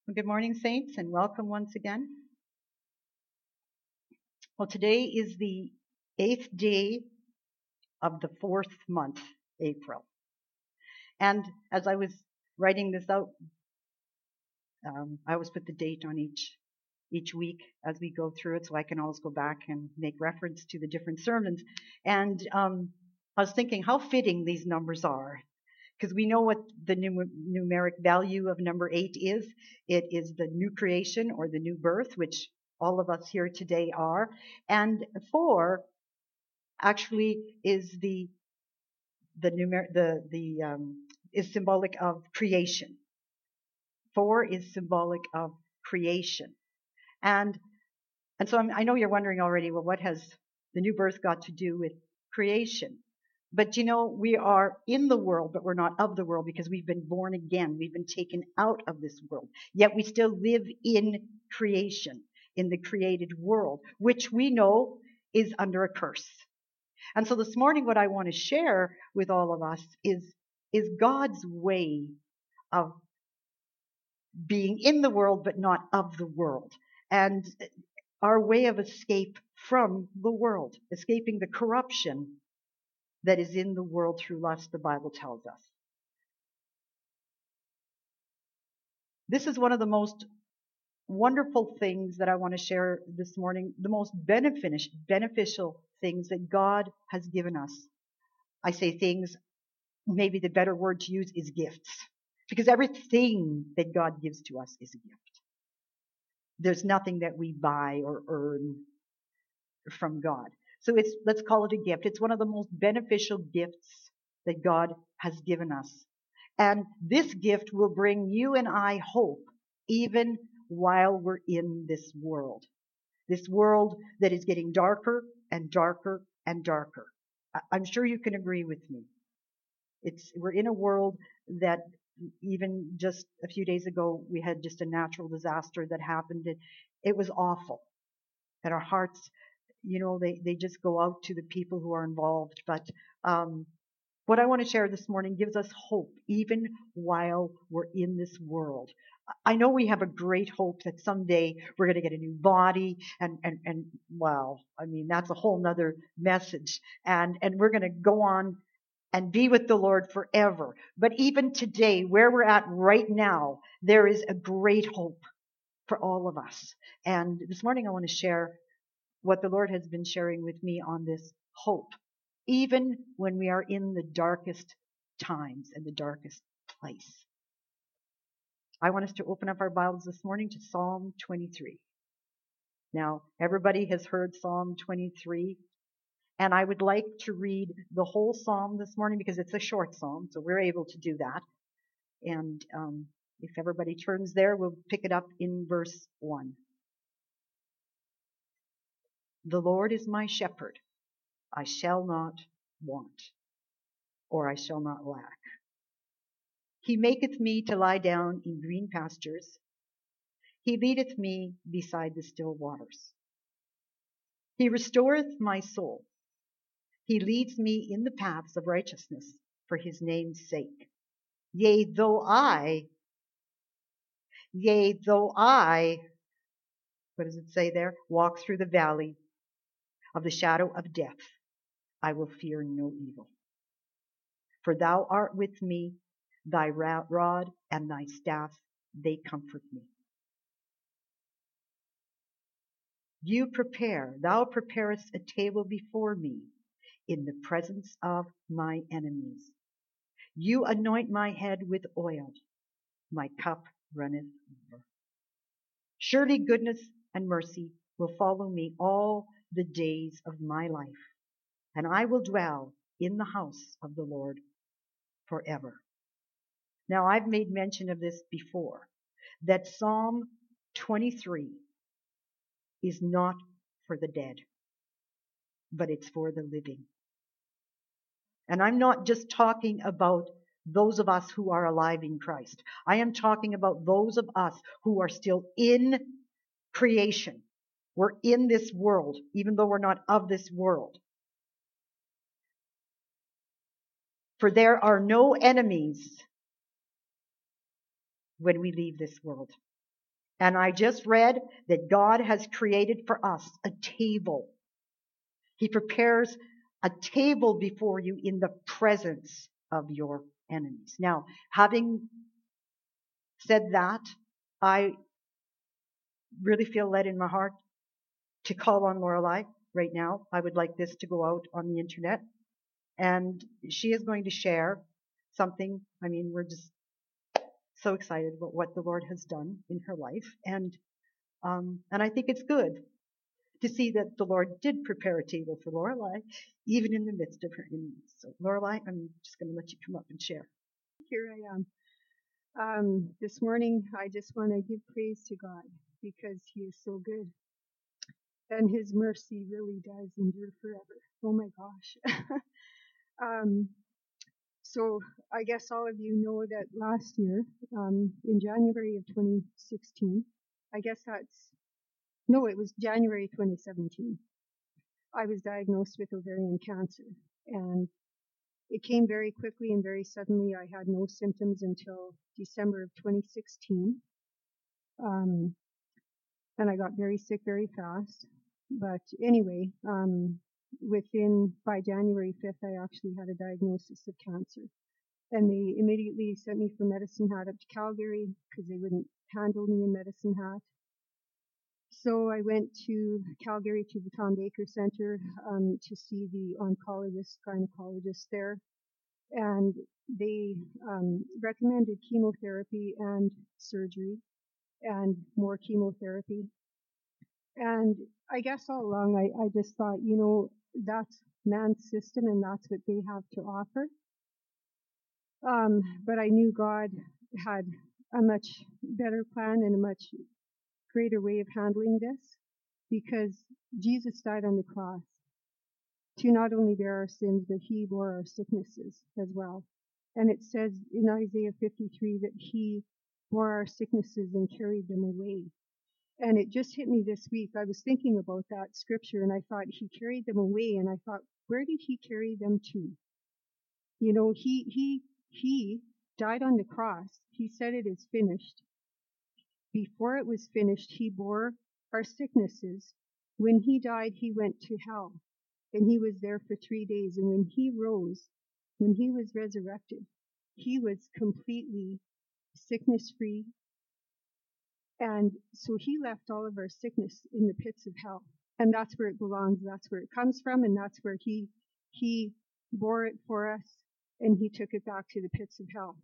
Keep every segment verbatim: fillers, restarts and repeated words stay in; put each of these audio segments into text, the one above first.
Well, good morning, Saints, and welcome once again. Well, today is the eighth day of the fourth month, April. And as I was writing this out, um, I always put the date on each each week as we go through it, so I can always go back and make reference to the different sermons. And um, I was thinking how fitting these numbers are, because we know what the num- numeric value of number eight is. It is the new creation or the new birth, which all of us here today are. And four actually is the the numer- the the um, is symbolic of creation. Four is symbolic of creation, and and so I'm, I know you're wondering already. Well, what has the new birth got to do with creation? But you know, we are in the world, but we're not of the world because we've been born again. We've been taken out of this world. Yet we still live in creation, in the created world, which we know is under a curse. And so this morning, what I want to share with all of us is, is God's way of being in the world, but not of the world. And our way of escape from the world, escaping the corruption that is in the world through lust, the Bible tells us. This is one of the most wonderful things that I want to share this morning, the most beneficial, beneficial things that God has given us. I say things, maybe the better word to use is gifts, because everything that God gives to us is a gift. There's nothing that we buy or earn from God. So it's, let's call it a gift. It's one of the most beneficial gifts that God has given us. And this gift will bring you and I hope even while we're in this world. This world that is getting darker and darker and darker. I'm sure you can agree with me. It's, we're in a world that even just a few days ago, we had just a natural disaster that happened. It, it was awful. And our hearts, you know, they, they just go out to the people who are involved. But um, what I want to share this morning gives us hope even while we're in this world. I know we have a great hope that someday we're going to get a new body and, and, and wow, I mean, that's a whole nother message. And, and we're going to go on and be with the Lord forever. But even today, where we're at right now, there is a great hope for all of us. And this morning I want to share what the Lord has been sharing with me on this hope, even when we are in the darkest times and the darkest place. I want us to open up our Bibles this morning to Psalm twenty-three. Now, everybody has heard Psalm twenty-three, and I would like to read the whole psalm this morning because it's a short psalm, so we're able to do that. And um, if everybody turns there, we'll pick it up in verse one. The Lord is my shepherd. I shall not want, or I shall not lack. He maketh me to lie down in green pastures. He leadeth me beside the still waters. He restoreth my soul. He leads me in the paths of righteousness for his name's sake. Yea, though I, yea, though I, what does it say there? Walk through the valley of the shadow of death, I will fear no evil. For thou art with me, thy rod and thy staff, they comfort me. You prepare, thou preparest a table before me in the presence of my enemies. You anoint my head with oil, my cup runneth over. Surely goodness and mercy will follow me all the days of my life, and I will dwell in the house of the Lord forever. Now, I've made mention of this before, that Psalm twenty-three is not for the dead, but it's for the living. And I'm not just talking about those of us who are alive in Christ. I am talking about those of us who are still in creation. We're in this world, even though we're not of this world. For there are no enemies when we leave this world. And I just read that God has created for us a table. He prepares a table before you in the presence of your enemies. Now, having said that, I really feel led in my heart to call on Lorelei right now. I would like this to go out on the internet. And she is going to share something. I mean, we're just so excited about what the Lord has done in her life. And um, and I think it's good to see that the Lord did prepare a table for Lorelei, even in the midst of her enemies. So Lorelei, I'm just going to let you come up and share. Here I am. Um, this morning, I just want to give praise to God because He is so good. And His mercy really does endure forever. Oh my gosh. um, so I guess all of you know that last year, um, in January of twenty sixteen, I guess that's, no, it was January twenty seventeen, I was diagnosed with ovarian cancer. And it came very quickly and very suddenly. I had no symptoms until December of twenty sixteen. Um, and I got very sick very fast. But anyway, um, within, by January fifth, I actually had a diagnosis of cancer. And they immediately sent me for Medicine Hat up to Calgary because they wouldn't handle me in Medicine Hat. So I went to Calgary to the Tom Baker Center um, to see the oncologist, gynecologist there. And they um, recommended chemotherapy and surgery and more chemotherapy. And I guess all along I, I just thought, you know, that's man's system and that's what they have to offer. Um, but I knew God had a much better plan and a much greater way of handling this because Jesus died on the cross to not only bear our sins, but He bore our sicknesses as well. And it says in Isaiah fifty-three that He bore our sicknesses and carried them away. And it just hit me this week. I was thinking about that scripture and I thought He carried them away, and I thought, where did He carry them to? You know, He, He, He died on the cross. He said it is finished. Before it was finished, He bore our sicknesses. When He died, He went to hell and He was there for three days. And when He rose, when He was resurrected, He was completely sickness free. And so He left all of our sickness in the pits of hell. And that's where it belongs. That's where it comes from. And that's where He, He bore it for us and He took it back to the pits of hell.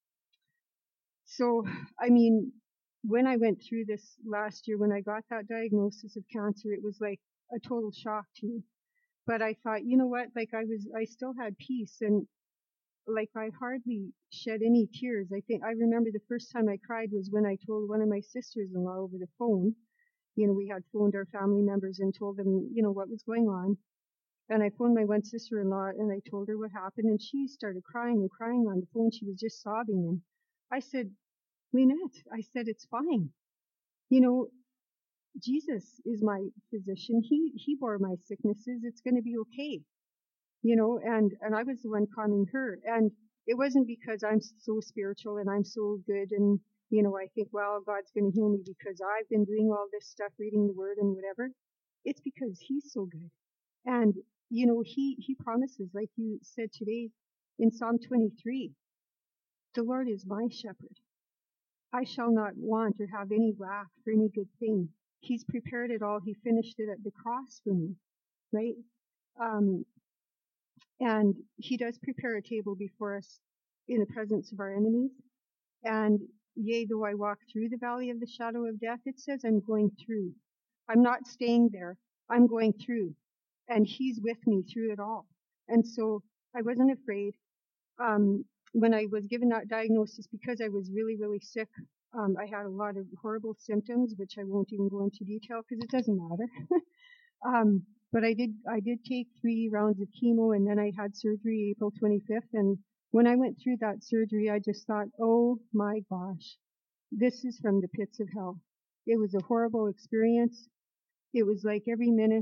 So, I mean, when I went through this last year, when I got that diagnosis of cancer, it was like a total shock to me. But I thought, you know what, like I was, I still had peace, and like I hardly shed any tears. I think I remember the first time I cried was when I told one of my sisters-in-law over the phone. You know, we had phoned our family members and told them, you know, what was going on. And I phoned my one sister-in-law and I told her what happened, and she started crying and crying on the phone. She was just sobbing. And I said, Lynette, I said, it's fine. You know, Jesus is my physician. He, he bore my sicknesses. It's going to be okay. You know, and, and I was the one calming her. And it wasn't because I'm so spiritual and I'm so good and, you know, I think, well, God's going to heal me because I've been doing all this stuff, reading the word and whatever. It's because He's so good. And, you know, he, he promises, like you said today in Psalm twenty-three, the Lord is my shepherd. I shall not want or have any lack for any good thing. He's prepared it all. He finished it at the cross for me, right? Um, and He does prepare a table before us in the presence of our enemies. And yea, though I walk through the valley of the shadow of death, it says I'm going through. I'm not staying there. I'm going through. And He's with me through it all. And so I wasn't afraid. Um, when I was given that diagnosis, because I was really, really sick, um, I had a lot of horrible symptoms, which I won't even go into detail because it doesn't matter. um, but I did, I did take three rounds of chemo, and then I had surgery April twenty-fifth. And when I went through that surgery, I just thought, oh my gosh, this is from the pits of hell. It was a horrible experience. It was like every minute,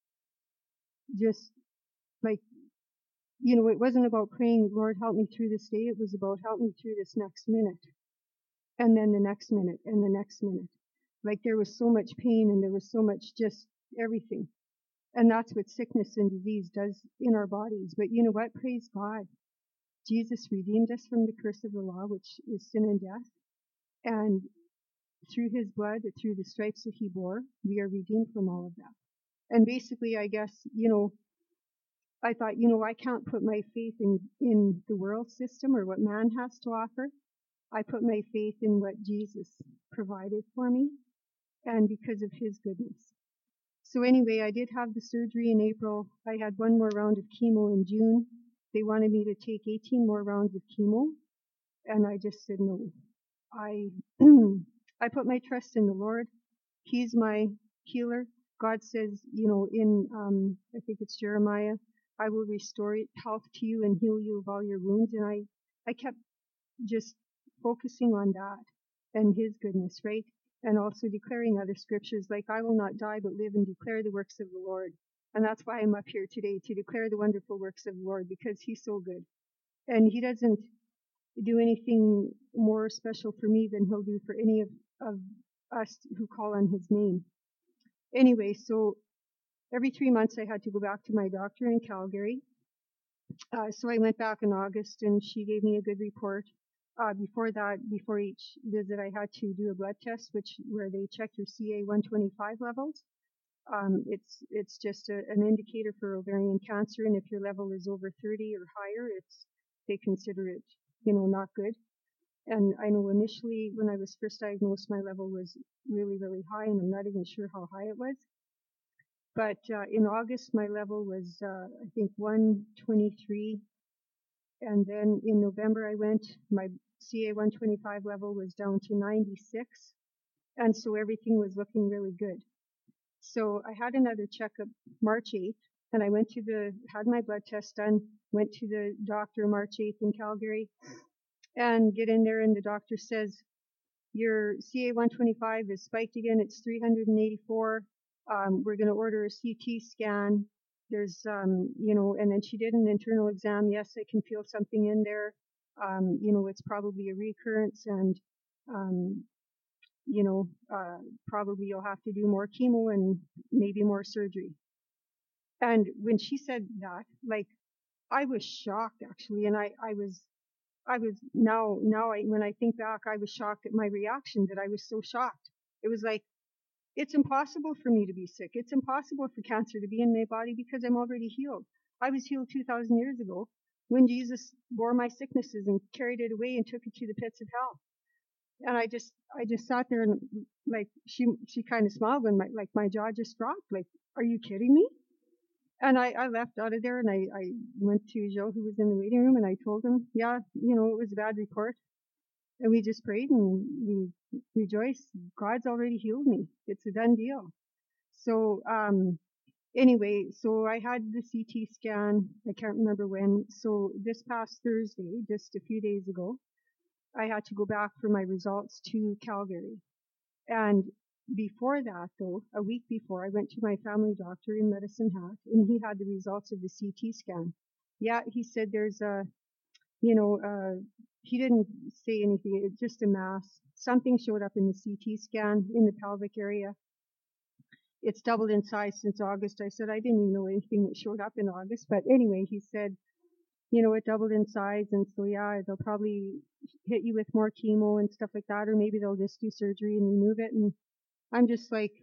just like, you know, it wasn't about praying, Lord, help me through this day. It was about help me through this next minute. And then the next minute and the next minute. Like there was so much pain and there was so much just everything. And that's what sickness and disease does in our bodies. But you know what? Praise God. Jesus redeemed us from the curse of the law, which is sin and death. And through his blood, through the stripes that he bore, we are redeemed from all of that. And basically, I guess, you know, I thought, you know, I can't put my faith in, in the world system or what man has to offer. I put my faith in what Jesus provided for me and because of his goodness. So anyway, I did have the surgery in April. I had one more round of chemo in June. They wanted me to take eighteen more rounds of chemo. And I just said no. I, I put my trust in the Lord. He's my healer. God says, you know, in, um, I think it's Jeremiah, I will restore health to you and heal you of all your wounds. And I, I kept just focusing on that and his goodness, right? And also declaring other scriptures like, I will not die but live and declare the works of the Lord. And that's why I'm up here today, to declare the wonderful works of the Lord, because he's so good. And he doesn't do anything more special for me than he'll do for any of, of us who call on his name. Anyway, so every three months I had to go back to my doctor in Calgary. Uh, so I went back in August and she gave me a good report. Uh, before that, before each visit, I had to do a blood test, which where they check your C A one twenty-five levels. Um, it's it's just a, an indicator for ovarian cancer, and if your level is over thirty or higher, it's they consider it, you know, not good. And I know initially when I was first diagnosed, my level was really, really high, and I'm not even sure how high it was. But uh, in August, my level was, uh, I think, one twenty-three. And then in November, I went, my C A one twenty-five level was down to ninety-six. And so everything was looking really good. So I had another checkup March eighth, and I went to the, had my blood test done, went to the doctor March eighth in Calgary, and get in there, and the doctor says, your C A one twenty-five is spiked again, it's three hundred eighty-four. Um, we're going to order a C T scan. There's, um, you know, and then she did an internal exam. Yes, I can feel something in there. Um, you know, it's probably a recurrence, and, um, you know, uh, probably you'll have to do more chemo and maybe more surgery. And when she said that, like, I was shocked actually, and I, I was, I was now, now I, when I think back, I was shocked at my reaction, that I was so shocked. It was like, it's impossible for me to be sick. It's impossible for cancer to be in my body because I'm already healed. I was healed two thousand years ago when Jesus bore my sicknesses and carried it away and took it to the pits of hell. And I just, I just sat there and like, she, she kind of smiled when my, like my jaw just dropped. Like, are you kidding me? And I, I left out of there and I, I went to Joe, who was in the waiting room, and I told him, yeah, you know, it was a bad report. And we just prayed and we rejoiced. God's already healed me. It's a done deal. So, um, anyway, so I had the C T scan. I can't remember when. So this past Thursday, just a few days ago, I had to go back for my results to Calgary. And before that, though, a week before, I went to my family doctor in Medicine Hat, and he had the results of the C T scan. Yeah, he said there's a, you know, uh, he didn't say anything. It's just a mass. Something showed up in the C T scan in the pelvic area. It's doubled in size since August. I said I didn't even know anything that showed up in August. But anyway, he said, you know, it doubled in size, and so yeah, they'll probably hit you with more chemo and stuff like that, or maybe they'll just do surgery and remove it. And I'm just like,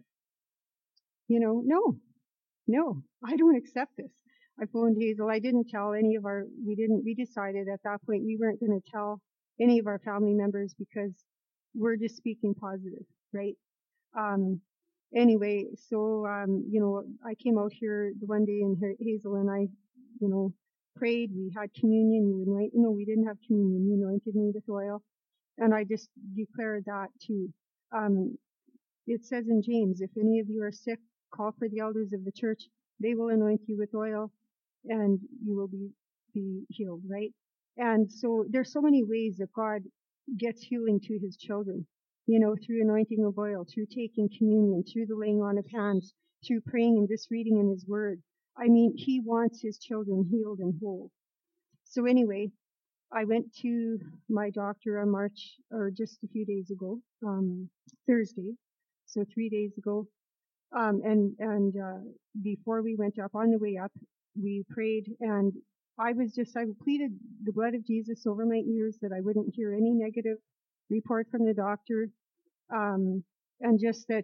you know, no, no, I don't accept this. I phoned Hazel. I didn't tell any of our, we didn't, we decided at that point we weren't going to tell any of our family members because we're just speaking positive, right? Um, anyway, so, um, you know, I came out here the one day and Hazel and I, you know, prayed. We had communion. You anoint, no, we didn't have communion. You anointed me with oil. And I just declared that too. Um, it says in James, if any of you are sick, call for the elders of the church. They will anoint you with oil and you will be, be healed, right? And so there's so many ways that God gets healing to his children, you know, through anointing of oil, through taking communion, through the laying on of hands, through praying and just reading in his word. I mean, he wants his children healed and whole. So anyway, I went to my doctor on March, or just a few days ago, um, Thursday. so three days ago. Um, and and uh, before we went up, on the way up, we prayed, and I was just, I pleaded the blood of Jesus over my ears that I wouldn't hear any negative report from the doctor, um, and just that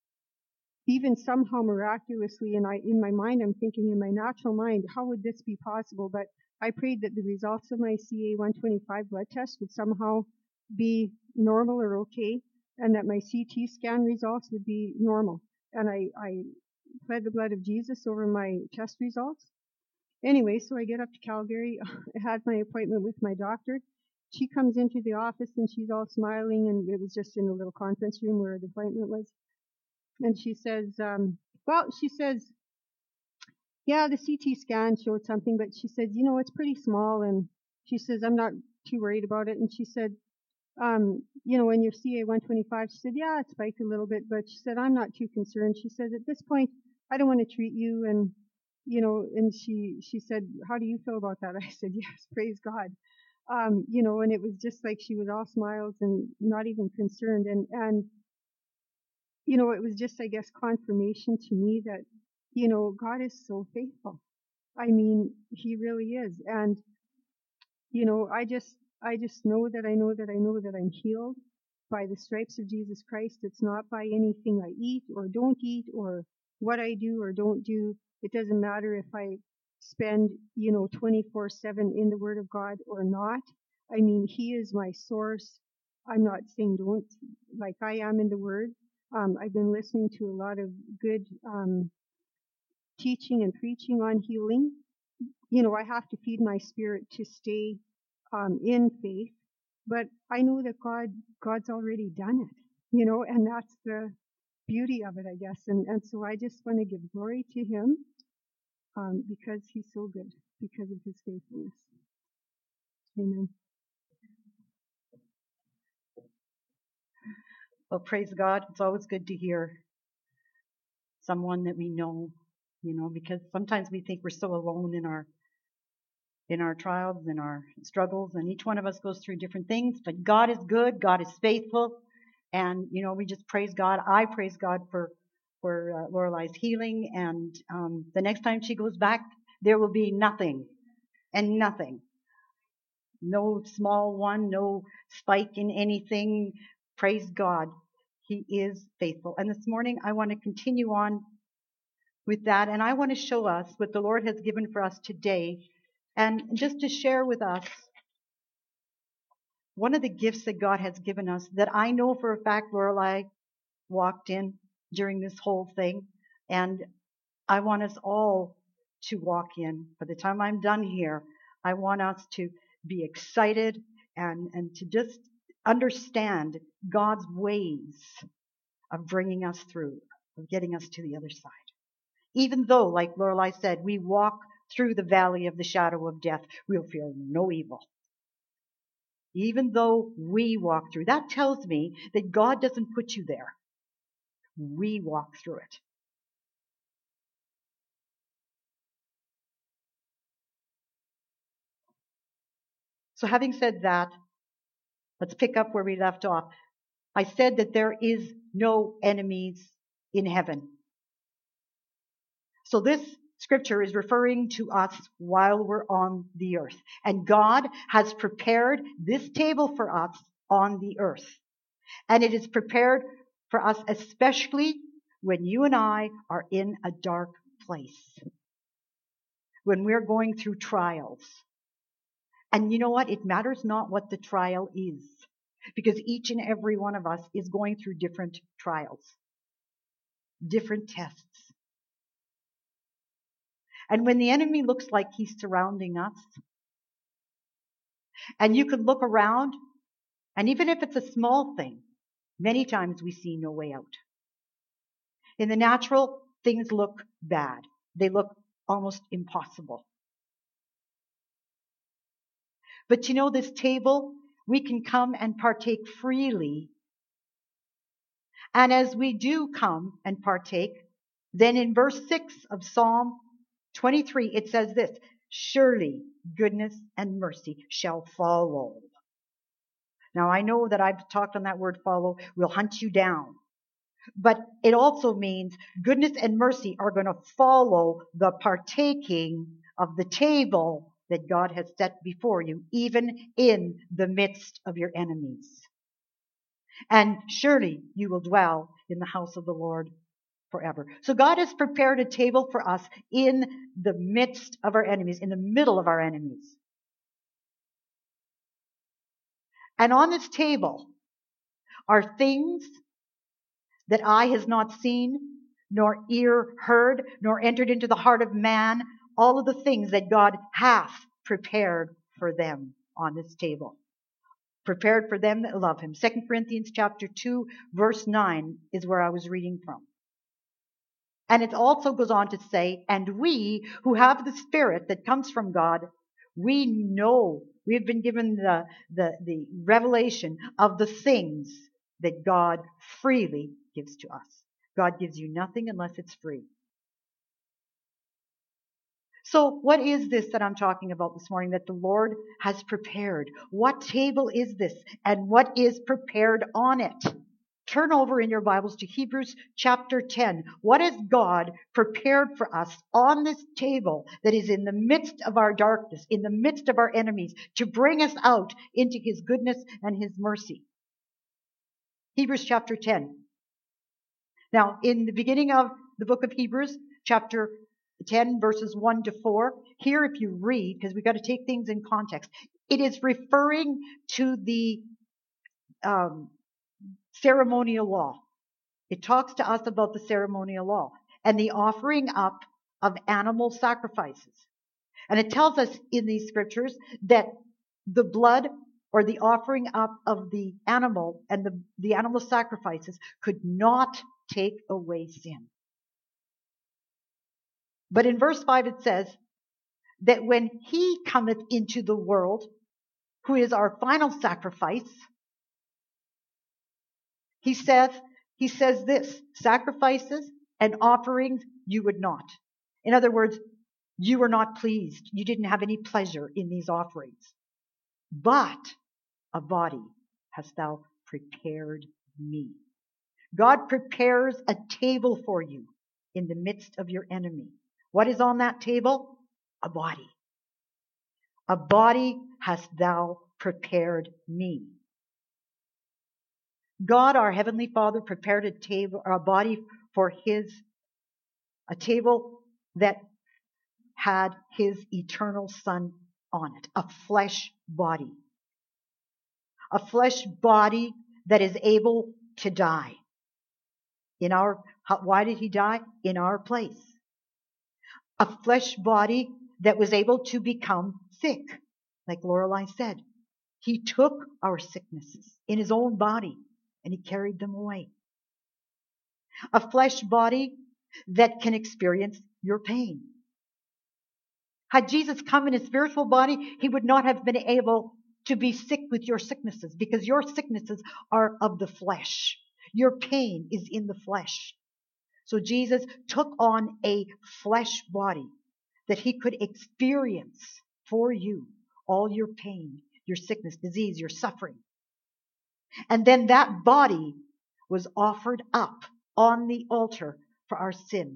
even somehow miraculously, and I, in my mind, I'm thinking in my natural mind, how would this be possible? But I prayed that the results of my C A one twenty-five blood test would somehow be normal or okay, and that my C T scan results would be normal. And I, I pled the blood of Jesus over my test results. Anyway, so I get up to Calgary. I had my appointment with my doctor. She comes into the office and she's all smiling, and it was just in a little conference room where the appointment was. And she says, um, well, she says, yeah, the C T scan showed something, but she said, you know, it's pretty small. And she says, I'm not too worried about it. And she said, um, you know, when your C A one twenty-five, she said, yeah, it spiked a little bit, but she said, I'm not too concerned. She said, at this point, I don't want to treat you. And, you know, and she, she said, how do you feel about that? I said, yes, praise God. Um, you know, and it was just like she was all smiles and not even concerned. And, and, you know, it was just, I guess, confirmation to me that, you know, God is so faithful. I mean, he really is. And, you know, I just, I just know that I know that I know that I'm healed by the stripes of Jesus Christ. It's not by anything I eat or don't eat or what I do or don't do. It doesn't matter if I spend, you know, twenty-four seven in the Word of God or not. I mean, he is my source. I'm not saying don't, like I am in the Word. Um, I've been listening to a lot of good um, teaching and preaching on healing. You know, I have to feed my spirit to stay um, in faith, but I know that God, God's already done it. You know, and that's the beauty of it, I guess. And and so I just want to give glory to Him um, because He's so good, because of His faithfulness. Amen. Well, praise God. It's always good to hear someone that we know, you know, because sometimes we think we're so alone in our in our trials and our struggles, and each one of us goes through different things, but God is good, God is faithful, and, you know, we just praise God. I praise God for, for uh, Lorelai's healing, and um, the next time she goes back, there will be nothing, and nothing. No small one, no spike in anything. Praise God. He is faithful. And this morning, I want to continue on with that, and I want to show us what the Lord has given for us today. And just to share with us one of the gifts that God has given us that I know for a fact Lorelai walked in during this whole thing. And I want us all to walk in. By the time I'm done here, I want us to be excited and, and to just understand God's ways of bringing us through, of getting us to the other side. Even though, like Lorelai said, we walk through the valley of the shadow of death, we'll feel no evil. Even though we walk through, that tells me that God doesn't put you there. We walk through it. So having said that, let's pick up where we left off. I said that there is no enemies in heaven. So this scripture is referring to us while we're on the earth. And God has prepared this table for us on the earth. And it is prepared for us especially when you and I are in a dark place. When we're going through trials. And you know what? It matters not what the trial is. Because each and every one of us is going through different trials. Different tests. And when the enemy looks like he's surrounding us, and you can look around, and even if it's a small thing, many times we see no way out. In the natural, things look bad. They look almost impossible. But you know, this table, we can come and partake freely. And as we do come and partake, then in verse six of Psalm twenty-three, it says this, surely goodness and mercy shall follow. Now I know that I've talked on that word follow, will hunt you down. But it also means goodness and mercy are going to follow the partaking of the table that God has set before you, even in the midst of your enemies. And surely you will dwell in the house of the Lord forever. So God has prepared a table for us in the midst of our enemies, in the middle of our enemies. And on this table are things that eye has not seen, nor ear heard, nor entered into the heart of man, all of the things that God hath prepared for them on this table. Prepared for them that love him. Second Corinthians chapter two, verse nine is where I was reading from. And it also goes on to say, and we who have the Spirit that comes from God, we know, we have been given the, the, the revelation of the things that God freely gives to us. God gives you nothing unless it's free. So what is this that I'm talking about this morning that the Lord has prepared? What table is this and what is prepared on it? Turn over in your Bibles to Hebrews chapter ten. What has God prepared for us on this table that is in the midst of our darkness, in the midst of our enemies, to bring us out into his goodness and his mercy? Hebrews chapter ten. Now, in the beginning of the book of Hebrews, chapter ten, verses one to four, here if you read, because we've got to take things in context, it is referring to the um, ceremonial law. It talks to us about the ceremonial law and the offering up of animal sacrifices. And it tells us in these scriptures that the blood or the offering up of the animal and the, the animal sacrifices could not take away sin. But in verse five it says that when he cometh into the world, who is our final sacrifice, he says, he says this, sacrifices and offerings you would not. In other words, you were not pleased. You didn't have any pleasure in these offerings. But a body hast thou prepared me. God prepares a table for you in the midst of your enemy. What is on that table? A body. A body hast thou prepared me. God, our Heavenly Father, prepared a table, or a body for his, a table that had his eternal Son on it, a flesh body. A flesh body that is able to die. In our, why did he die? In our place. A flesh body that was able to become sick, like Lorelei said. He took our sicknesses in his own body and he carried them away. A flesh body that can experience your pain. Had Jesus come in a spiritual body, he would not have been able to be sick with your sicknesses, because your sicknesses are of the flesh. Your pain is in the flesh. So Jesus took on a flesh body that he could experience for you all your pain, your sickness, disease, your suffering. And then that body was offered up on the altar for our sin.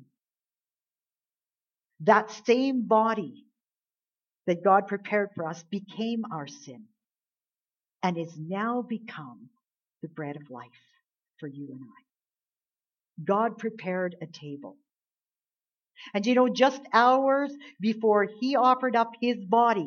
That same body that God prepared for us became our sin and is now become the bread of life for you and I. God prepared a table. And you know, just hours before he offered up his body,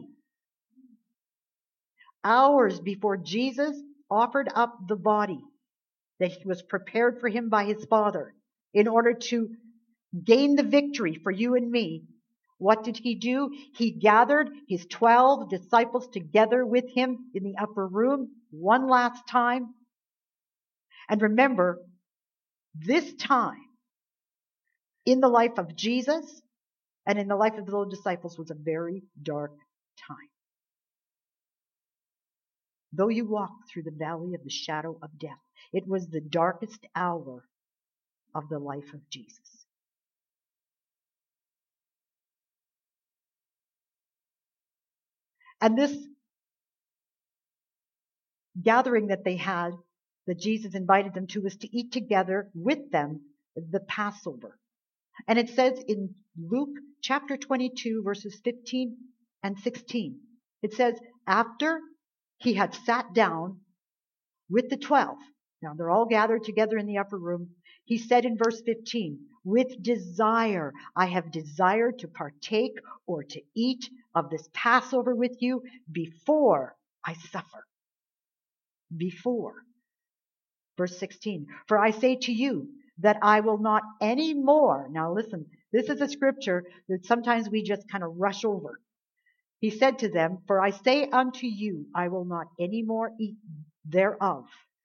hours before Jesus offered up the body that was prepared for him by his Father in order to gain the victory for you and me, what did he do? He gathered his twelve disciples together with him in the upper room one last time. And remember, this time in the life of Jesus and in the life of the little disciples was a very dark time. Though you walk through the valley of the shadow of death, it was the darkest hour of the life of Jesus. And this gathering that they had that Jesus invited them to was to eat together with them the Passover. And it says in Luke chapter twenty-two, verses fifteen and sixteen, it says, after he had sat down with the twelve, now they're all gathered together in the upper room, he said in verse fifteen, with desire, I have desired to partake or to eat of this Passover with you before I suffer. Before. Verse sixteen, for I say to you that I will not any more. Now listen, this is a scripture that sometimes we just kind of rush over. He said to them, for I say unto you, I will not any more eat thereof.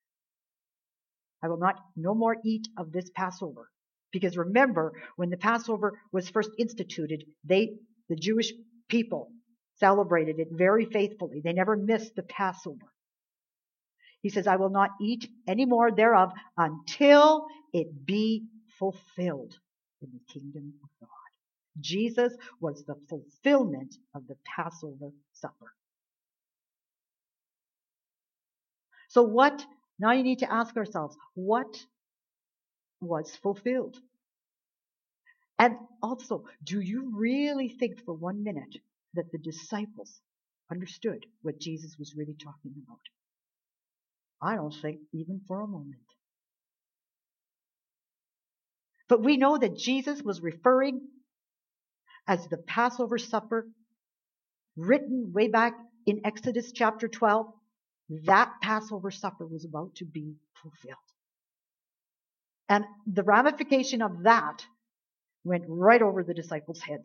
I will not no more eat of this Passover. Because remember, when the Passover was first instituted, they, the Jewish people, celebrated it very faithfully. They never missed the Passover. He says, I will not eat any more thereof until it be fulfilled in the kingdom of God. Jesus was the fulfillment of the Passover supper. So what, now you need to ask ourselves, what was fulfilled? And also, do you really think for one minute that the disciples understood what Jesus was really talking about? I don't think even for a moment. But we know that Jesus was referring as the Passover supper, written way back in Exodus chapter twelve. That Passover supper was about to be fulfilled. And the ramification of that went right over the disciples' heads.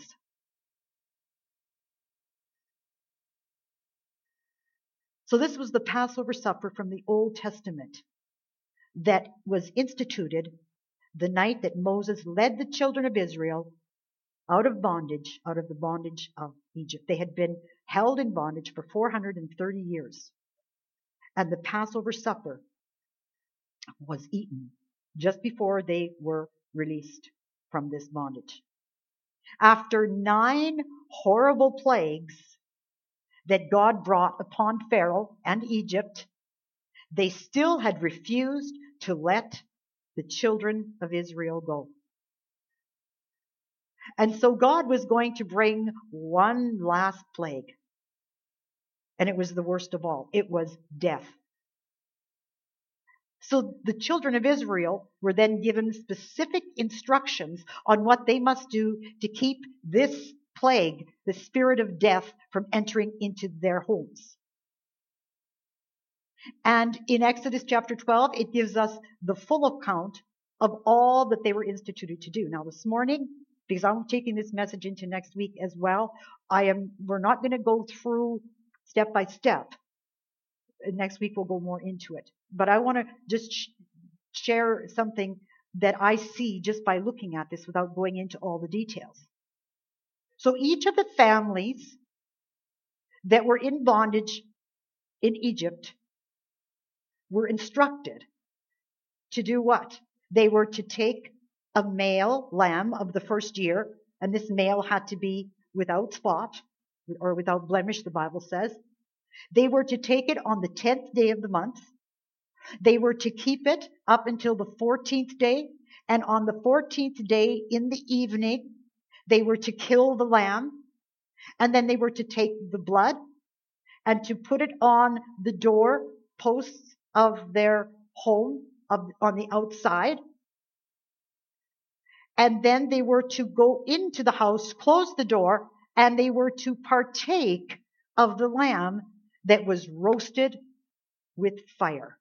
So this was the Passover supper from the Old Testament that was instituted the night that Moses led the children of Israel out of bondage, out of the bondage of Egypt. They had been held in bondage for four hundred thirty years. And the Passover supper was eaten just before they were released from this bondage. After nine horrible plagues that God brought upon Pharaoh and Egypt, they still had refused to let the children of Israel go. And so God was going to bring one last plague. And it was the worst of all. It was death. So the children of Israel were then given specific instructions on what they must do to keep this plague, the spirit of death, from entering into their homes. And in Exodus chapter twelve, it gives us the full account of all that they were instituted to do. Now this morning, because I'm taking this message into next week as well, I am, we're not going to go through step by step. Next week we'll go more into it. But I want to just sh- share something that I see just by looking at this without going into all the details. So each of the families that were in bondage in Egypt were instructed to do what? They were to take a male lamb of the first year, and this male had to be without spot or without blemish, the Bible says. They were to take it on the tenth day of the month. They were to keep it up until the fourteenth day, and on the fourteenth day in the evening, they were to kill the lamb, and then they were to take the blood and to put it on the door posts of their home of, on the outside. And then they were to go into the house, close the door, and they were to partake of the lamb that was roasted with fire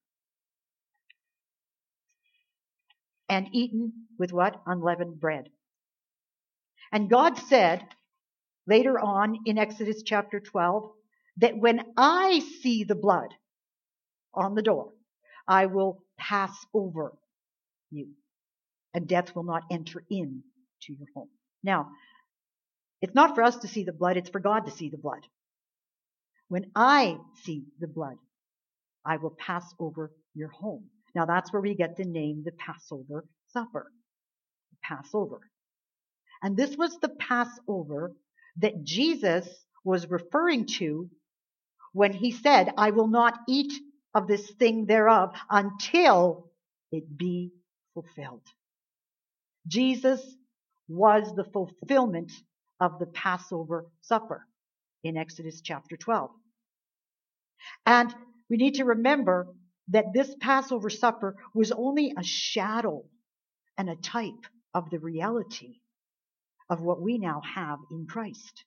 and eaten with what? Unleavened bread. And God said later on in Exodus chapter twelve that when I see the blood on the door, I will pass over you, and death will not enter in to your home. Now, it's not for us to see the blood, it's for God to see the blood. When I see the blood, I will pass over your home. Now that's where we get the name, the Passover supper. Passover. And this was the Passover that Jesus was referring to when he said, I will not eat of this thing thereof until it be fulfilled. Jesus was the fulfillment of the Passover supper in Exodus chapter twelve. And we need to remember that this Passover supper was only a shadow and a type of the reality of what we now have in Christ.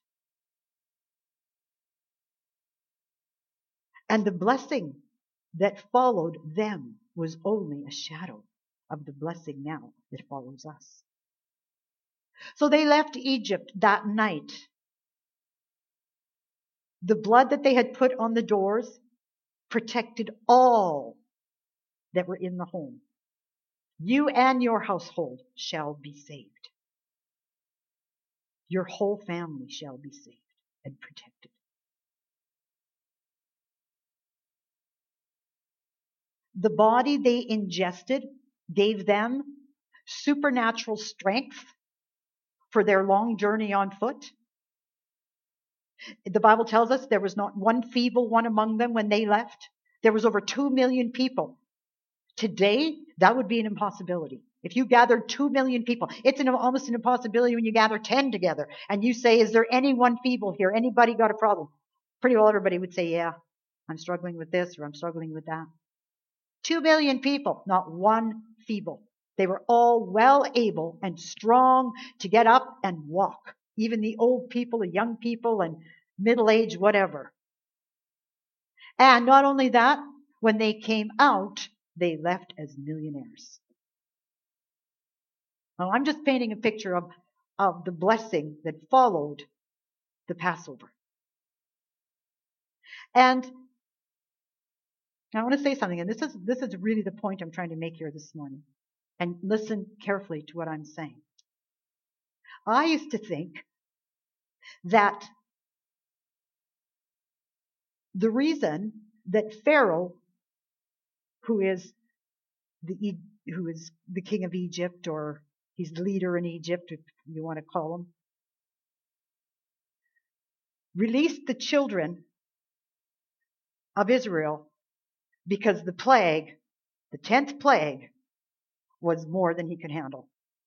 And the blessing that followed them was only a shadow of the blessing now that follows us. So they left Egypt that night. The blood that they had put on the doors protected all that were in the home. You and your household shall be saved. Your whole family shall be saved and protected. The body they ingested gave them supernatural strength for their long journey on foot. The Bible tells us there was not one feeble one among them when they left. There was over two million people. Today, that would be an impossibility. If you gathered two million people, it's an, almost an impossibility when you gather ten together and you say, is there anyone feeble here? Anybody got a problem? Pretty well everybody would say, yeah, I'm struggling with this or I'm struggling with that. Two million people, not one feeble. They were all well able and strong to get up and walk. Even the old people, the young people, and middle-aged, whatever. And not only that, when they came out, they left as millionaires. Now, I'm just painting a picture of, of the blessing that followed the Passover. And I want to say something, and this is this is really the point I'm trying to make here this morning. And listen carefully to what I'm saying. I used to think that the reason that Pharaoh, who is the who is the king of Egypt, or he's the leader in Egypt, if you want to call him, released the children of Israel because the plague, the tenth plague, was more than he could handle.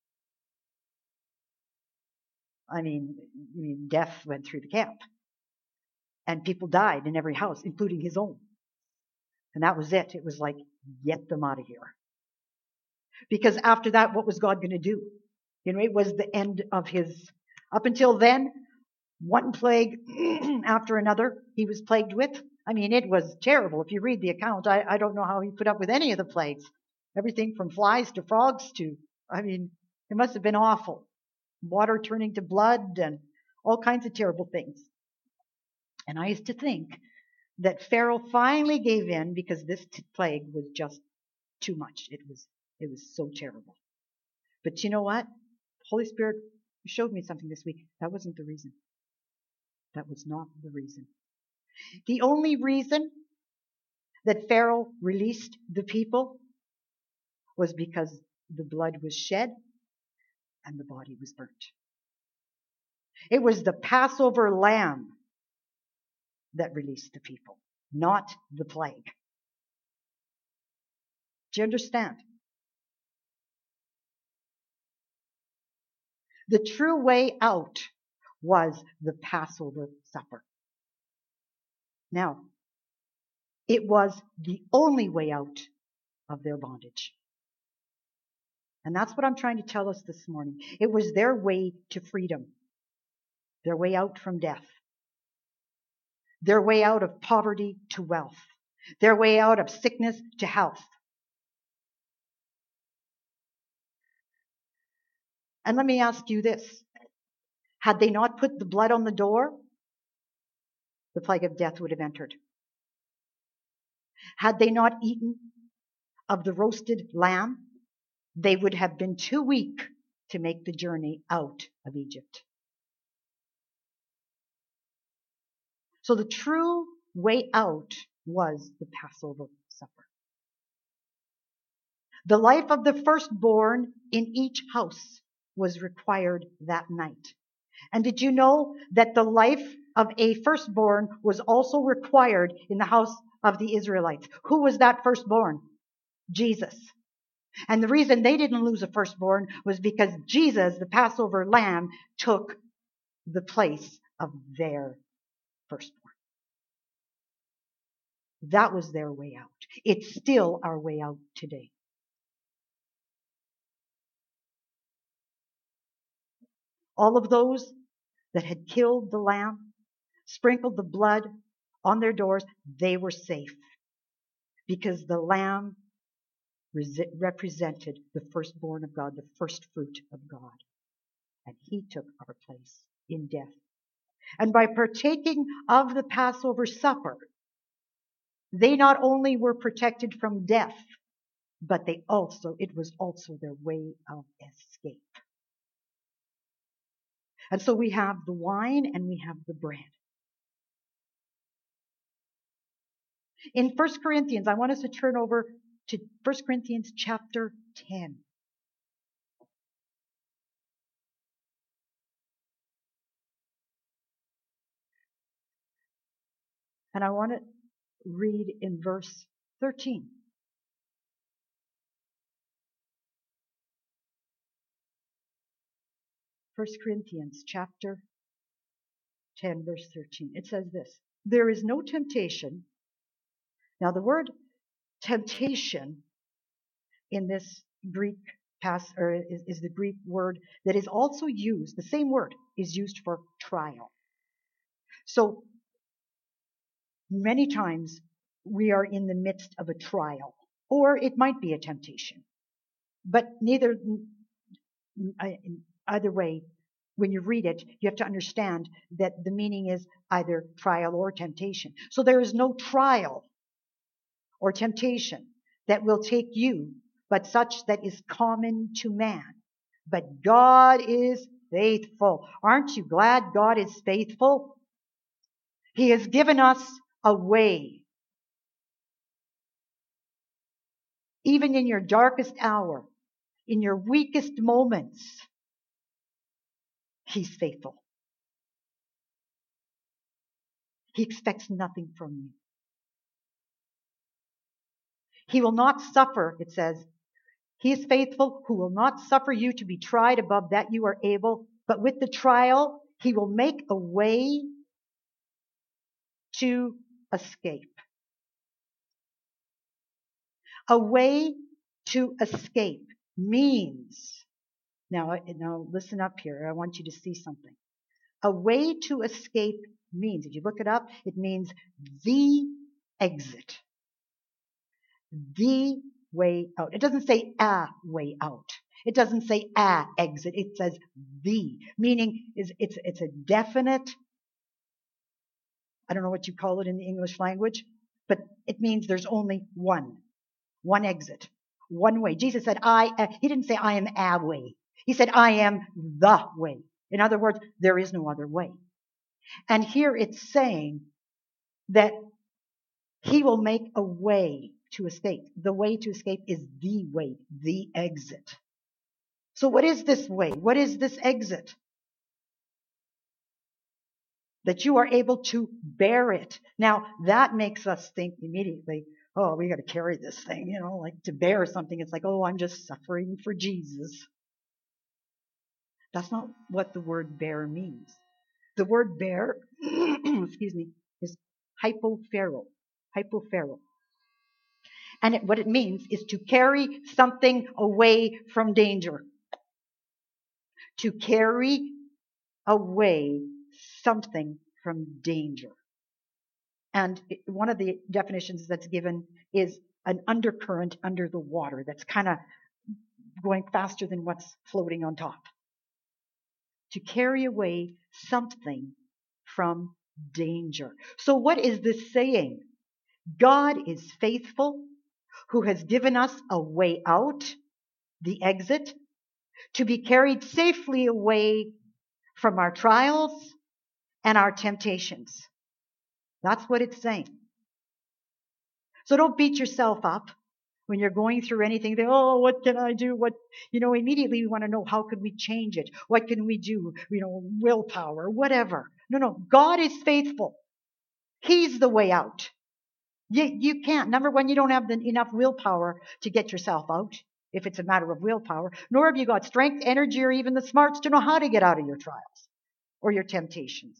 I mean, I mean, death went through the camp. And people died in every house, including his own. And that was it. It was like, get them out of here. Because after that, what was God going to do? You know, it was the end of his, up until then, one plague after another he was plagued with. I mean, it was terrible. If you read the account, I, I don't know how he put up with any of the plagues. Everything from flies to frogs to, I mean, it must have been awful. Water turning to blood and all kinds of terrible things. And I used to think that Pharaoh finally gave in because this t- plague was just too much. It was, it was so terrible. But you know what? Holy Spirit showed me something this week. That wasn't the reason. That was not the reason. The only reason that Pharaoh released the people was because the blood was shed and the body was burnt. It was the Passover lamb that released the people, not the plague. Do you understand? The true way out was the Passover supper. Now, it was the only way out of their bondage. And that's what I'm trying to tell us this morning. It was their way to freedom, their way out from death, their way out of poverty to wealth, their way out of sickness to health. And let me ask you this. Had they not put the blood on the door, the plague of death would have entered. Had they not eaten of the roasted lamb, they would have been too weak to make the journey out of Egypt. So the true way out was the Passover supper. The life of the firstborn in each house was required that night. And did you know that the life of a firstborn was also required in the house of the Israelites. Who was that firstborn? Jesus. And the reason they didn't lose a firstborn was because Jesus, the Passover lamb, took the place of their firstborn. That was their way out. It's still our way out today. All of those that had killed the lamb, sprinkled the blood on their doors, they were safe because the lamb represented the firstborn of God, the first fruit of God. And he took our place in death. And by partaking of the Passover supper, they not only were protected from death, but they also, it was also their way of escape. And so we have the wine and we have the bread. In First Corinthians, I want us to turn over to First Corinthians chapter ten. And I want to read in verse thirteen. First Corinthians chapter ten, verse thirteen. It says this: there is no temptation. Now the word temptation in this Greek pass or is, is the Greek word that is also used, the same word is used for trial. So many times we are in the midst of a trial, or it might be a temptation. But neither, either way, when you read it, you have to understand that the meaning is either trial or temptation. So there is no trial or temptation that will take you, but such that is common to man. But God is faithful. Aren't you glad God is faithful? He has given us a way. Even in your darkest hour, in your weakest moments, He's faithful. He expects nothing from you. He will not suffer, it says. He is faithful, who will not suffer you to be tried above that you are able, but with the trial, He will make a way to escape. A way to escape means, now, now listen up here, I want you to see something. A way to escape means, if you look it up, it means the exit. The way out. It doesn't say a way out. It doesn't say a exit. It says the, meaning is it's it's a definite, I don't know what you call it in the English language, but it means there's only one. One exit. One way. Jesus said, I, uh, he didn't say I am a way. He said, I am the way. In other words, there is no other way. And here it's saying that He will make a way to escape. The way to escape is the way, the exit. So what is this way? What is this exit? That you are able to bear it. Now, that makes us think immediately, oh, we got to carry this thing, you know, like to bear something. It's like, oh, I'm just suffering for Jesus. That's not what the word bear means. The word bear, excuse me, is hypophero. Hypophero. And it, what it means is to carry something away from danger. To carry away something from danger. And it, one of the definitions that's given is an undercurrent under the water that's kind of going faster than what's floating on top. To carry away something from danger. So what is this saying? God is faithful, who has given us a way out, the exit, to be carried safely away from our trials and our temptations. That's what it's saying. So don't beat yourself up when you're going through anything. They, oh, what can I do? What, you know, immediately we want to know, how can we change it? What can we do? You know, willpower, whatever. No, no, God is faithful. He's the way out. You, you can't. Number one, you don't have the, enough willpower to get yourself out, if it's a matter of willpower, nor have you got strength, energy, or even the smarts to know how to get out of your trials or your temptations.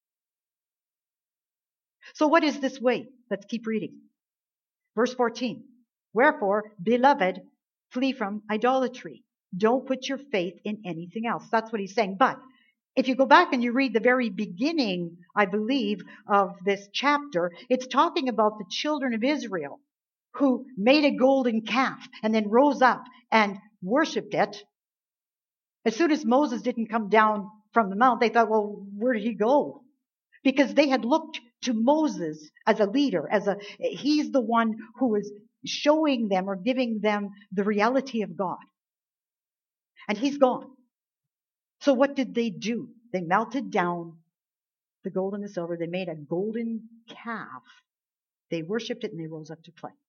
So what is this way? Let's keep reading. Verse fourteen. Wherefore, beloved, flee from idolatry. Don't put your faith in anything else. That's what he's saying. But if you go back and you read the very beginning, I believe, of this chapter, it's talking about the children of Israel who made a golden calf and then rose up and worshipped it. As soon as Moses didn't come down from the mount, they thought, well, where did he go? Because they had looked to Moses as a leader, as a, he's the one who was showing them or giving them the reality of God. And he's gone. So what did they do? They melted down the gold and the silver. They made a golden calf. They worshipped it and they rose up to play.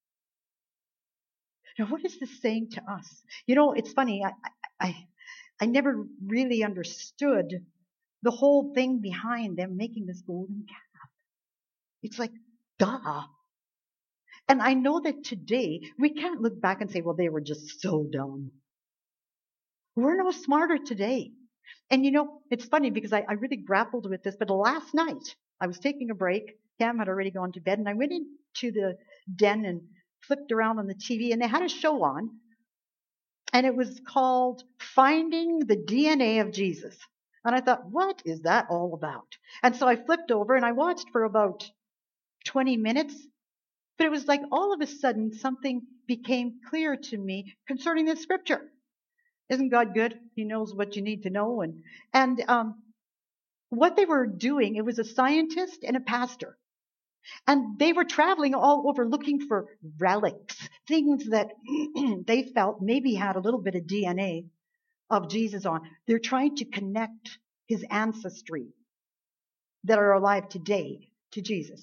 Now, what is this saying to us? You know, it's funny. I, I, I never really understood the whole thing behind them making this golden calf. It's like, duh. And I know that today we can't look back and say, well, they were just so dumb. We're no smarter today. And you know, it's funny because I, I really grappled with this, but last night I was taking a break. Cam had already gone to bed, and I went into the den and flipped around on the T V, and they had a show on, and it was called Finding the D N A of Jesus. And I thought, what is that all about? And so I flipped over and I watched for about twenty minutes, but it was like all of a sudden something became clear to me concerning this scripture. Isn't God good? He knows what you need to know. And, and um, what they were doing, it was a scientist and a pastor. And they were traveling all over looking for relics, things that they felt maybe had a little bit of D N A of Jesus on. They're trying to connect his ancestry that are alive today to Jesus.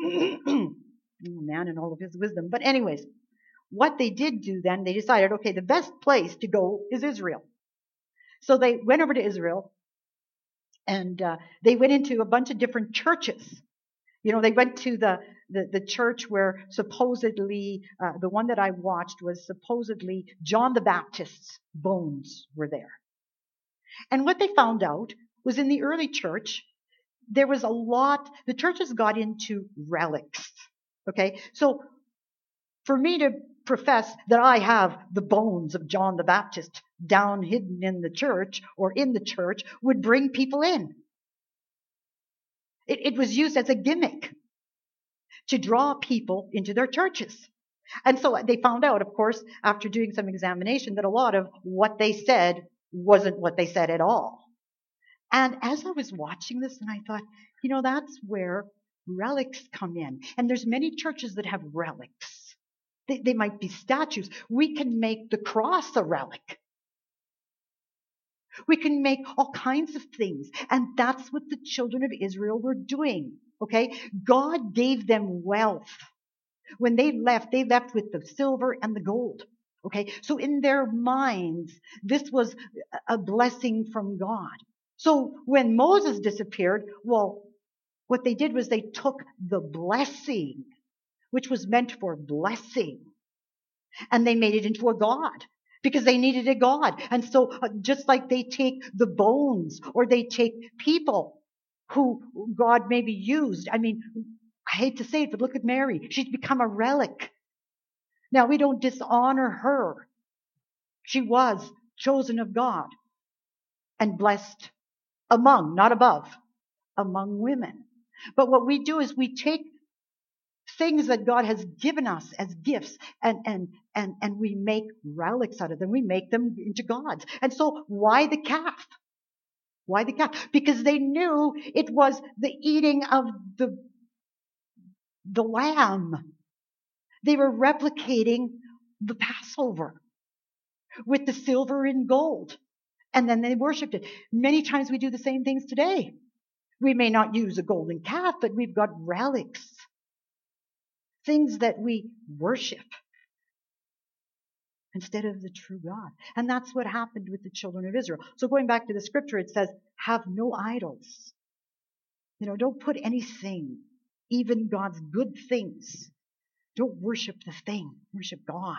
Man, and all of his wisdom. But anyways, what they did do then, they decided, okay, the best place to go is Israel. So they went over to Israel, and uh, they went into a bunch of different churches. You know, they went to the, the, the church where supposedly, uh, the one that I watched was supposedly John the Baptist's bones were there. And what they found out was in the early church, there was a lot, the churches got into relics. Okay, so for me to profess that I have the bones of John the Baptist down hidden in the church or in the church would bring people in. It, it was used as a gimmick to draw people into their churches. And so they found out, of course, after doing some examination, that a lot of what they said wasn't what they said at all. And as I was watching this, and I thought, you know, that's where relics come in. And there's many churches that have relics. They, they might be statues. We can make the cross a relic. We can make all kinds of things. And that's what the children of Israel were doing. Okay? God gave them wealth. When they left, they left with the silver and the gold. Okay? So in their minds, this was a blessing from God. So when Moses disappeared, well, what they did was they took the blessing, which was meant for blessing, and they made it into a god because they needed a god. And so uh, just like they take the bones or they take people who God maybe used. I mean, I hate to say it, but look at Mary. She's become a relic. Now, we don't dishonor her. She was chosen of God and blessed among, not above, among women. But what we do is we take things that God has given us as gifts and, and, and, and we make relics out of them. We make them into gods. And so why the calf? Why the calf? Because they knew it was the eating of the, the lamb. They were replicating the Passover with the silver and gold. And then they worshiped it. Many times we do the same things today. We may not use a golden calf, but we've got relics. Things that we worship instead of the true God. And that's what happened with the children of Israel. So going back to the scripture, it says, have no idols. You know, don't put anything, even God's good things, Don't worship the thing. Worship God.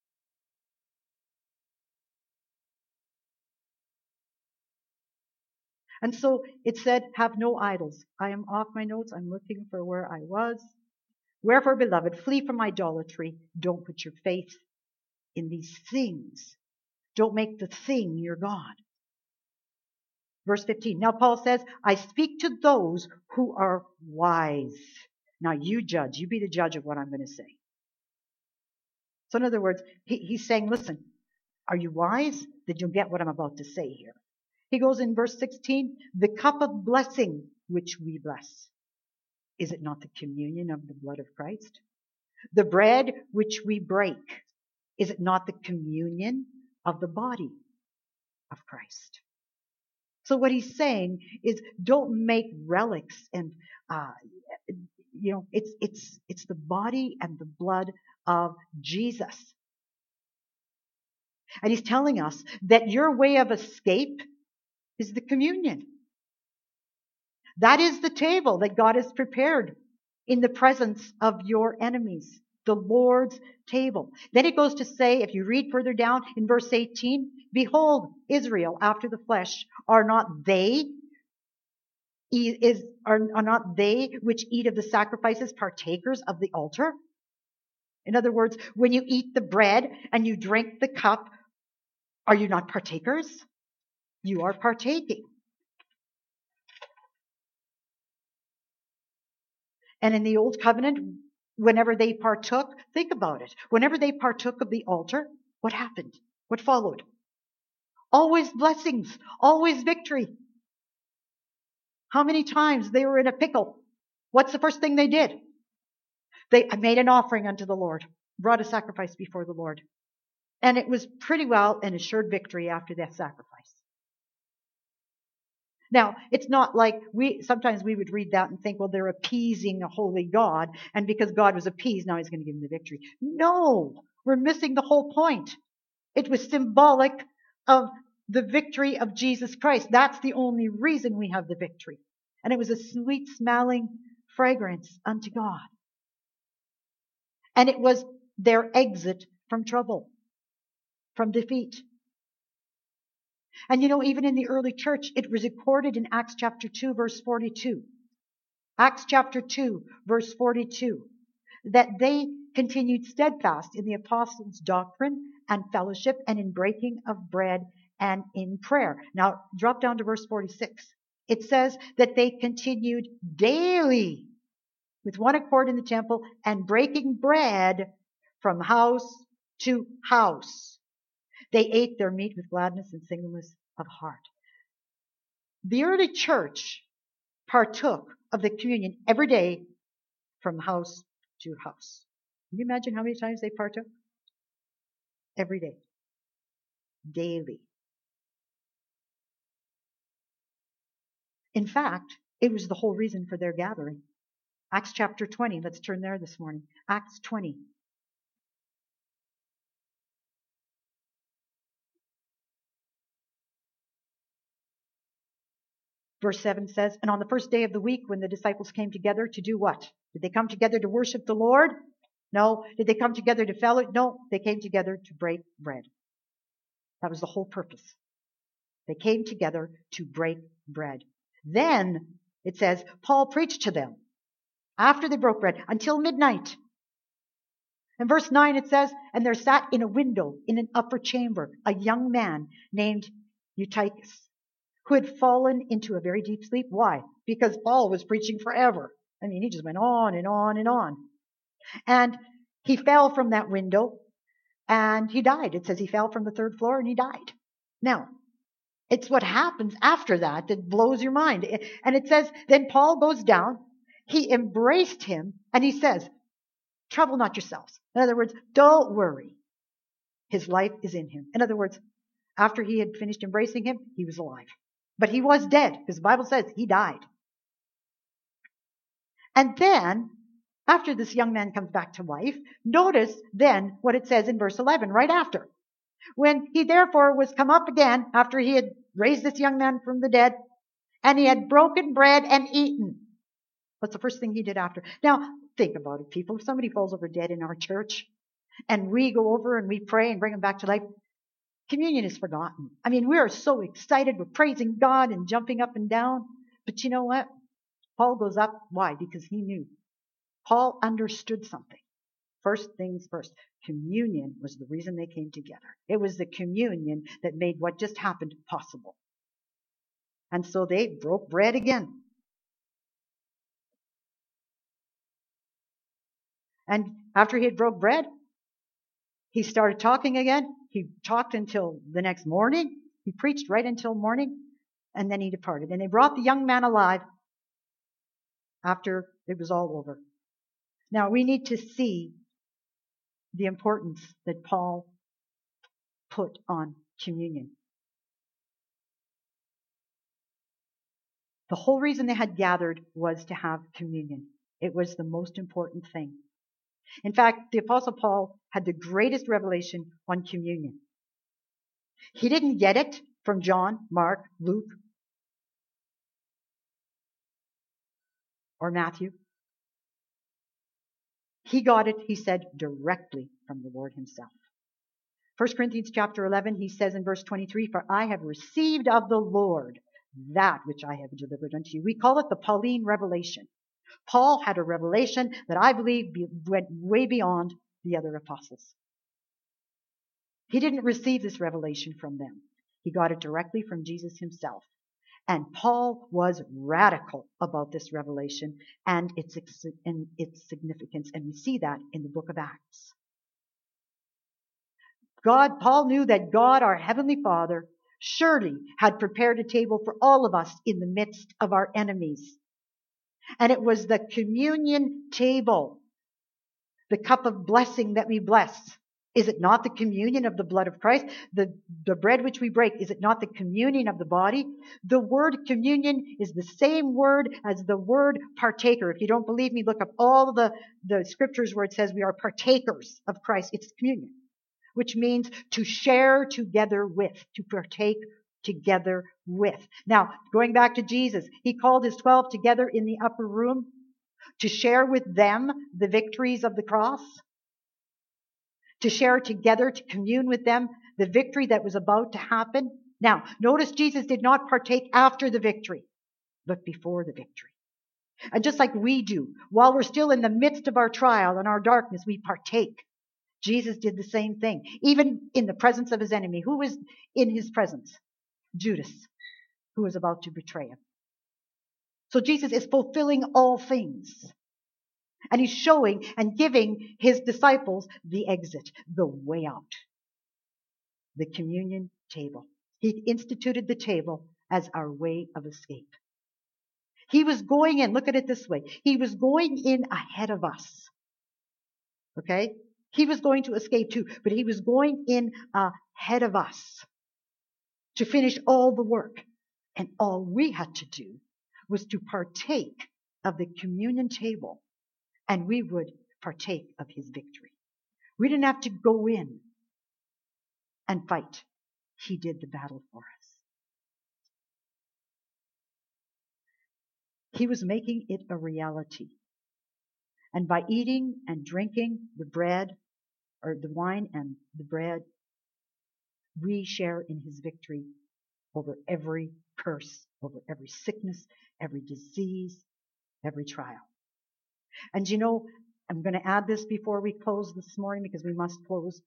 And so it said, have no idols. I am off my notes. I'm looking for where I was. Wherefore, beloved, flee from idolatry. Don't put your faith in these things. Don't make the thing your God. Verse fifteen. Now Paul says, I speak to those who are wise. Now you judge. You be the judge of what I'm going to say. So in other words, he, he's saying, listen, are you wise? Then you'll get what I'm about to say here. He goes in verse sixteen, the cup of blessing which we bless. Is it not the communion of the blood of Christ? The bread which we break. Is it not the communion of the body of Christ? So what he's saying is don't make relics and, uh, you know, it's, it's, it's the body and the blood of Jesus. And he's telling us that your way of escape is the communion. That is the table that God has prepared in the presence of your enemies, the Lord's table. Then it goes to say, if you read further down in verse eighteen, behold, Israel after the flesh, are not they, is, are, are not they which eat of the sacrifices partakers of the altar? In other words, when you eat the bread and you drink the cup, are you not partakers? You are partaking. And in the old covenant, whenever they partook, think about it. Whenever they partook of the altar, what happened? What followed? Always blessings, always victory. How many times they were in a pickle? What's the first thing they did? They made an offering unto the Lord, brought a sacrifice before the Lord. And it was pretty well an assured victory after that sacrifice. Now, it's not like we, sometimes we would read that and think, well, they're appeasing a holy God, and because God was appeased, now he's going to give them the victory. No, we're missing the whole point. It was symbolic of the victory of Jesus Christ. That's the only reason we have the victory. And it was a sweet smelling fragrance unto God. And it was their exit from trouble, from defeat. And you know, even in the early church, it was recorded in Acts chapter two, verse forty-two. Acts chapter two, verse forty-two. That they continued steadfast in the apostles' doctrine and fellowship and in breaking of bread and in prayer. Now, drop down to verse forty-six. It says that they continued daily with one accord in the temple and breaking bread from house to house. They ate their meat with gladness and singleness of heart. The early church partook of the communion every day from house to house. Can you imagine how many times they partook? Every day. Daily. In fact, it was the whole reason for their gathering. Acts chapter twenty. Let's turn there this morning. Acts twenty. Verse seven says, and on the first day of the week when the disciples came together to do what? Did they come together to worship the Lord? No. Did they come together to fellowship? No. They came together to break bread. That was the whole purpose. They came together to break bread. Then, it says, Paul preached to them after they broke bread until midnight. In verse nine it says, and there sat in a window in an upper chamber a young man named Eutychus, who had fallen into a very deep sleep. Why? Because Paul was preaching forever. I mean, he just went on and on and on. And he fell from that window and he died. It says he fell from the third floor and he died. Now, it's what happens after that that blows your mind. And it says, then Paul goes down, he embraced him, and he says, trouble not yourselves. In other words, don't worry. His life is in him. In other words, after he had finished embracing him, he was alive. But he was dead, because the Bible says he died. And then, after this young man comes back to life, notice then what it says in verse eleven, right after. When he therefore was come up again, after he had raised this young man from the dead, and he had broken bread and eaten. What's the first thing he did after? Now, Think about it, people. If somebody falls over dead in our church and we go over and we pray and bring them back to life, communion is forgotten. I mean, we are so excited. We're praising God and jumping up and down. But you know what? Paul goes up. Why? Because he knew. Paul understood something. First things first. Communion was the reason they came together. It was the communion that made what just happened possible. And so they broke bread again. And after he had broke bread, he started talking again. He talked until the next morning. He preached right until morning. And then he departed. And they brought the young man alive after it was all over. Now we need to see the importance that Paul put on communion. The whole reason they had gathered was to have communion. It was the most important thing. In fact, the Apostle Paul had the greatest revelation on communion. He didn't get it from John, Mark, Luke, or Matthew. He got it, he said, directly from the Lord himself. First Corinthians chapter eleven, he says in verse twenty-three, "For I have received of the Lord that which I have delivered unto you." We call it the Pauline revelation. Paul had a revelation that I believe went way beyond the other apostles. He didn't receive this revelation from them. He got it directly from Jesus himself. And Paul was radical about this revelation and its, and its significance. And we see that in the book of Acts. God, Paul knew that God, our Heavenly Father, surely had prepared a table for all of us in the midst of our enemies. And it was the communion table, the cup of blessing that we bless. Is it not the communion of the blood of Christ? The, the bread which we break, is it not the communion of the body? The word communion is the same word as the word partaker. If you don't believe me, look up all the, the scriptures where it says we are partakers of Christ. It's communion, which means to share together with, to partake together with. Now, going back to Jesus, he called his twelve together in the upper room to share with them the victories of the cross, to share together, to commune with them the victory that was about to happen. Now, notice Jesus did not partake after the victory, but before the victory. And just like we do, while we're still in the midst of our trial and our darkness, we partake. Jesus did the same thing, even in the presence of his enemy. Who was in his presence? Judas, who was about to betray him. So Jesus is fulfilling all things. And he's showing and giving his disciples the exit, the way out. The communion table. He instituted the table as our way of escape. He was going in, look at it this way. He was going in ahead of us. Okay? He was going to escape too, but he was going in ahead of us to finish all the work. And all we had to do was to partake of the communion table, and we would partake of his victory. We didn't have to go in and fight. He did the battle for us. He was making it a reality. And by eating and drinking the bread, or the wine and the bread, we share in his victory over every curse, over every sickness, every disease, every trial. And you know, I'm going to add this before we close this morning, because we must close,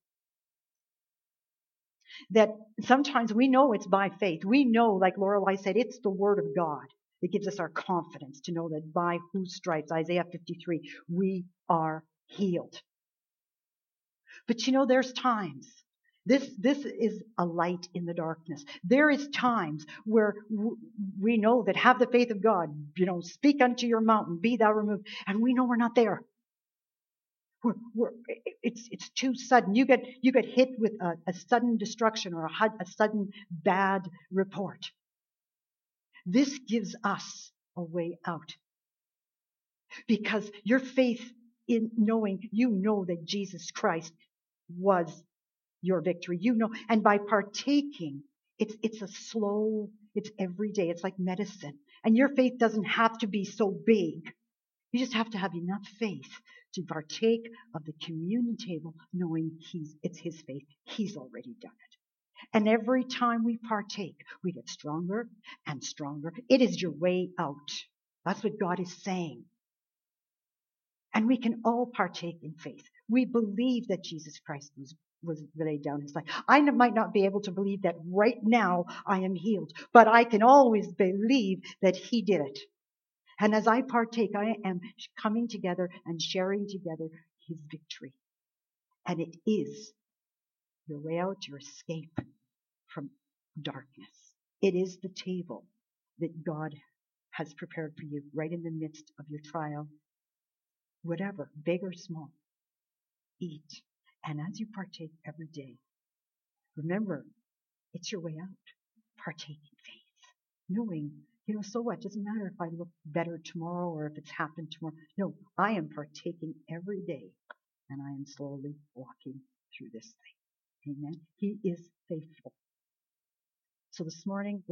that sometimes we know it's by faith. We know, like Lorelei said, it's the word of God. It gives us our confidence to know that by whose stripes, Isaiah fifty-three, we are healed. But you know, there's times, this, this is a light in the darkness. There is times where w- we know that have the faith of God, you know, speak unto your mountain, be thou removed. And we know we're not there. We're, we're, it's, it's too sudden. You get, you get hit with a, a sudden destruction or a, a sudden bad report. This gives us a way out. Because your faith in knowing, you know that Jesus Christ was your victory. You know, and by partaking, it's, it's a slow, it's every day. It's like medicine. And your faith doesn't have to be so big. You just have to have enough faith to partake of the communion table, knowing he's, it's his faith. He's already done it. And every time we partake, we get stronger and stronger. It is your way out. That's what God is saying. And we can all partake in faith. We believe that Jesus Christ was, was laid down his life. I might not be able to believe that right now I am healed, but I can always believe that he did it. And as I partake, I am coming together and sharing together his victory. And it is your way out, your escape from darkness. It is the table that God has prepared for you right in the midst of your trial. Whatever, big or small, eat. And as you partake every day, remember, it's your way out. Partake in faith. Knowing, you know, so what? Doesn't matter if I look better tomorrow or if it's happened tomorrow. No, I am partaking every day, and I am slowly walking through this thing. Amen. He is faithful. So this morning,